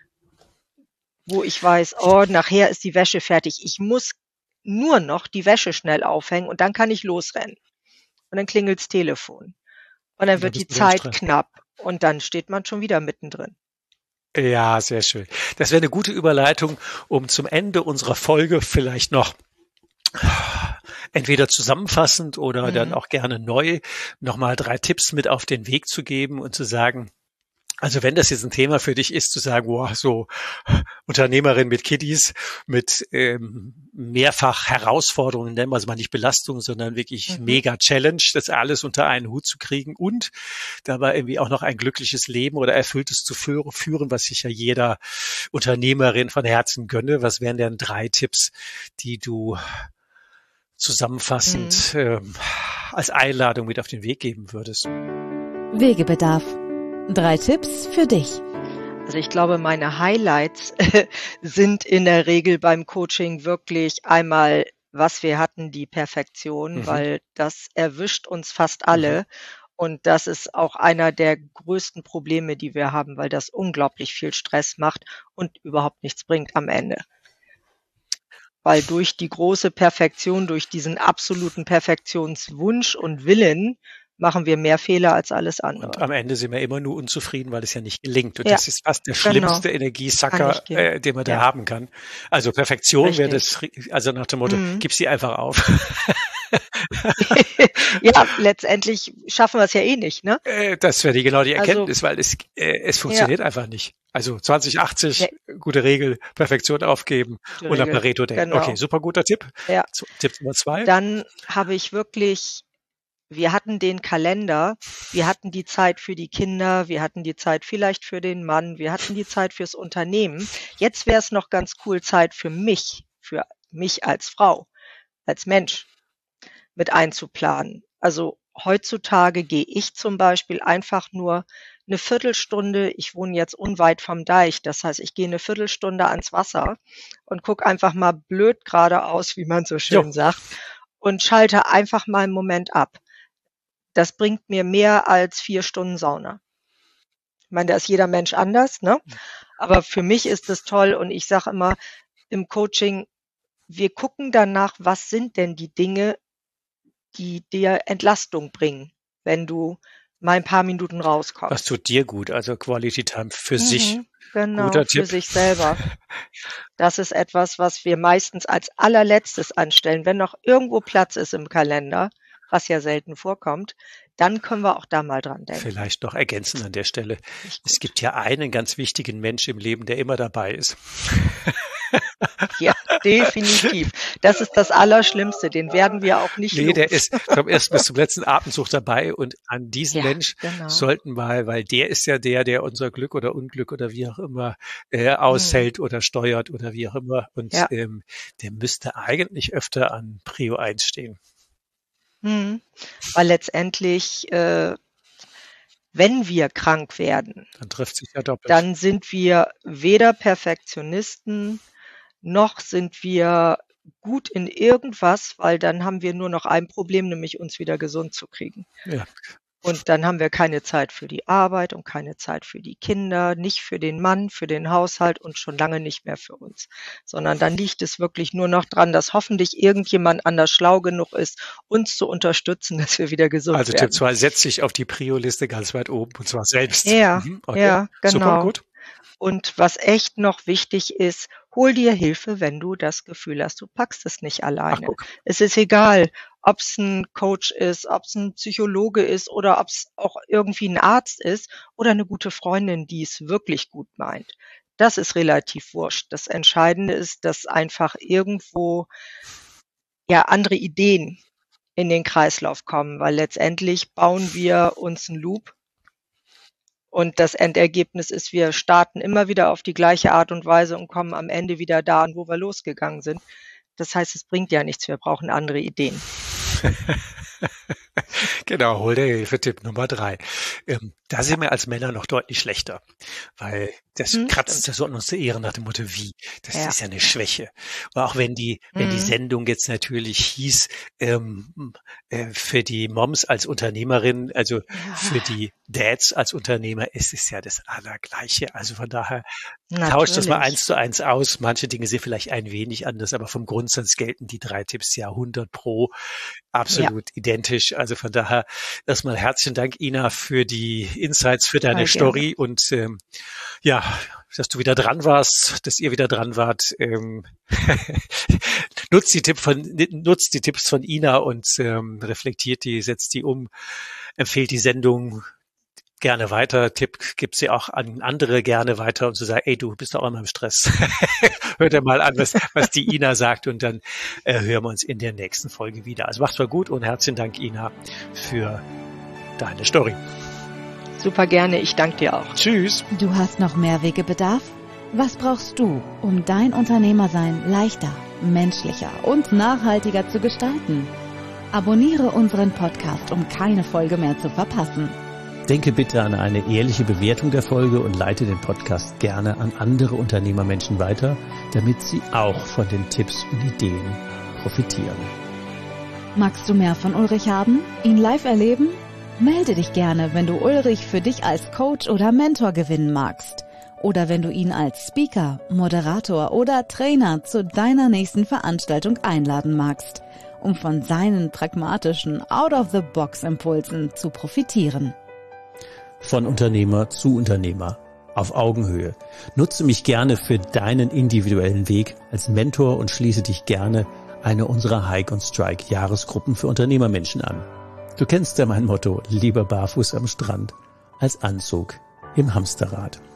wo ich weiß, oh, nachher ist die Wäsche fertig. Ich muss nur noch die Wäsche schnell aufhängen und dann kann ich losrennen. Und dann klingelt's Telefon. Und dann Und dann wird die bist du wieder im Zeit Stress. knapp. Und dann steht man schon wieder mittendrin. Ja, sehr schön. Das wäre eine gute Überleitung, um zum Ende unserer Folge vielleicht noch entweder zusammenfassend oder mhm. dann auch gerne neu nochmal drei Tipps mit auf den Weg zu geben und zu sagen, also wenn das jetzt ein Thema für dich ist, zu sagen, boah, so Unternehmerin mit Kiddies, mit ähm, mehrfach Herausforderungen, nennen wir es mal nicht Belastung, sondern wirklich mhm. mega Challenge, das alles unter einen Hut zu kriegen und dabei irgendwie auch noch ein glückliches Leben oder erfülltes zu führen, was sich ja jeder Unternehmerin von Herzen gönne. Was wären denn drei Tipps, die du zusammenfassend mhm. ähm, als Einladung mit auf den Weg geben würdest? Wegebedarf. Drei Tipps für dich. Also ich glaube, meine Highlights sind in der Regel beim Coaching wirklich einmal, was wir hatten, die Perfektion, mhm. weil das erwischt uns fast alle. Mhm. Und das ist auch einer der größten Probleme, die wir haben, weil das unglaublich viel Stress macht und überhaupt nichts bringt am Ende. Weil durch die große Perfektion, durch diesen absoluten Perfektionswunsch und Willen machen wir mehr Fehler als alles andere. Und am Ende sind wir immer nur unzufrieden, weil es ja nicht gelingt. Und ja, das ist fast der schlimmste genau. Energiesacker, äh, den man ja. da haben kann. Also Perfektion wäre das, also nach dem Motto, mhm. gib sie einfach auf. Ja, letztendlich schaffen wir es ja eh nicht, ne? Äh, das wäre die, genau die Erkenntnis, also, weil es, äh, es funktioniert ja. einfach nicht. Also zwanzig achtzig, ja. gute Regel, Perfektion aufgeben gute und an Pareto denken. Genau. Okay, super guter Tipp. Ja. Tipp Nummer zwei. Dann habe ich wirklich Wir hatten den Kalender, wir hatten die Zeit für die Kinder, wir hatten die Zeit vielleicht für den Mann, wir hatten die Zeit fürs Unternehmen. Jetzt wäre es noch ganz cool, Zeit für mich, für mich als Frau, als Mensch mit einzuplanen. Also heutzutage gehe ich zum Beispiel einfach nur eine Viertelstunde, ich wohne jetzt unweit vom Deich, das heißt, ich gehe eine Viertelstunde ans Wasser und gucke einfach mal blöd geradeaus, wie man so schön jo. sagt, und schalte einfach mal einen Moment ab. Das bringt mir mehr als vier Stunden Sauna. Ich meine, da ist jeder Mensch anders, ne? Aber für mich ist das toll und ich sage immer im Coaching, wir gucken danach, was sind denn die Dinge, die dir Entlastung bringen, wenn du mal ein paar Minuten rauskommst. Was tut dir gut? Also Quality Time für mhm, sich. Genau, Guter für Tipp. sich selber. Das ist etwas, was wir meistens als allerletztes anstellen. Wenn noch irgendwo Platz ist im Kalender, was ja selten vorkommt, dann können wir auch da mal dran denken. Vielleicht noch ergänzen an der Stelle. Es gibt ja einen ganz wichtigen Mensch im Leben, der immer dabei ist. Ja, definitiv. Das ist das Allerschlimmste. Den werden wir auch nicht Nee, los. der ist vom ersten bis zum letzten Atemzug dabei und an diesen Ja, Mensch genau. sollten wir, weil der ist ja der, der unser Glück oder Unglück oder wie auch immer äh, aushält oder steuert oder wie auch immer und Ja. ähm, der müsste eigentlich öfter an Prio eins stehen. Mhm. Weil letztendlich, äh, wenn wir krank werden, Dann trifft sich ja doppelt. dann sind wir weder Perfektionisten, noch sind wir gut in irgendwas, weil dann haben wir nur noch ein Problem, nämlich uns wieder gesund zu kriegen. Ja. Und dann haben wir keine Zeit für die Arbeit und keine Zeit für die Kinder, nicht für den Mann, für den Haushalt und schon lange nicht mehr für uns. Sondern dann liegt es wirklich nur noch dran, dass hoffentlich irgendjemand anders schlau genug ist, uns zu unterstützen, dass wir wieder gesund Also werden. Tipp zwei, setz dich auf die Prio-Liste ganz weit oben und zwar selbst. Ja, Mhm, okay. ja, Super, genau. gut. Und was echt noch wichtig ist, hol dir Hilfe, wenn du das Gefühl hast, du packst es nicht Ach, alleine. guck. Es ist egal, ob es ein Coach ist, ob es ein Psychologe ist oder ob es auch irgendwie ein Arzt ist oder eine gute Freundin, die es wirklich gut meint. Das ist relativ wurscht. Das Entscheidende ist, dass einfach irgendwo ja andere Ideen in den Kreislauf kommen, weil letztendlich bauen wir uns einen Loop und das Endergebnis ist, wir starten immer wieder auf die gleiche Art und Weise und kommen am Ende wieder da an, wo wir losgegangen sind. Das heißt, es bringt ja nichts, wir brauchen andere Ideen. Genau, hol dir Hilfe, Tipp Nummer drei. Ähm, da sind wir als Männer noch deutlich schlechter, weil das Hm, kratzt stimmt. ja so an uns der Ehre nach dem Motto, wie? Das Ja. ist ja eine Schwäche. Aber auch wenn die, wenn die Mhm. Sendung jetzt natürlich hieß, ähm, äh, für die Moms als Unternehmerin, also für Ja, die Dads als Unternehmer, ist es ja das Allergleiche. Also von daher tauscht das mal natürlich. eins zu eins aus. Manche Dinge sind vielleicht ein wenig anders, aber vom Grundsatz gelten die drei Tipps ja hundert pro. absolut ja. identisch. Also von daher erstmal herzlichen Dank, Ina, für die Insights, für deine Sehr Story gerne. Und ähm, ja, dass du wieder dran warst, dass ihr wieder dran wart. Ähm, nutzt die Tipp von, nutzt die Tipps von Ina und ähm, reflektiert die, setzt die um, empfiehlt die Sendung gerne weiter. Tipp gibt sie auch an andere gerne weiter, um zu sagen, ey, du bist doch auch immer im Stress. Hört dir mal an, was, was die Ina sagt, und dann äh, hören wir uns in der nächsten Folge wieder. Also macht's mal gut und herzlichen Dank, Ina, für deine Story. Super gerne, ich danke dir auch. Tschüss. Du hast noch mehr Wegebedarf? Was brauchst du, um dein Unternehmersein leichter, menschlicher und nachhaltiger zu gestalten? Abonniere unseren Podcast, um keine Folge mehr zu verpassen. Denke bitte an eine ehrliche Bewertung der Folge und leite den Podcast gerne an andere Unternehmermenschen weiter, damit sie auch von den Tipps und Ideen profitieren. Magst du mehr von Ulrich haben? Ihn live erleben? Melde dich gerne, wenn du Ulrich für dich als Coach oder Mentor gewinnen magst. Oder wenn du ihn als Speaker, Moderator oder Trainer zu deiner nächsten Veranstaltung einladen magst, um von seinen pragmatischen Out-of-the-Box-Impulsen zu profitieren. Von Unternehmer zu Unternehmer, auf Augenhöhe. Nutze mich gerne für deinen individuellen Weg als Mentor und schließe dich gerne einer unserer Hike und Strike Jahresgruppen für Unternehmermenschen an. Du kennst ja mein Motto, lieber barfuß am Strand als Anzug im Hamsterrad.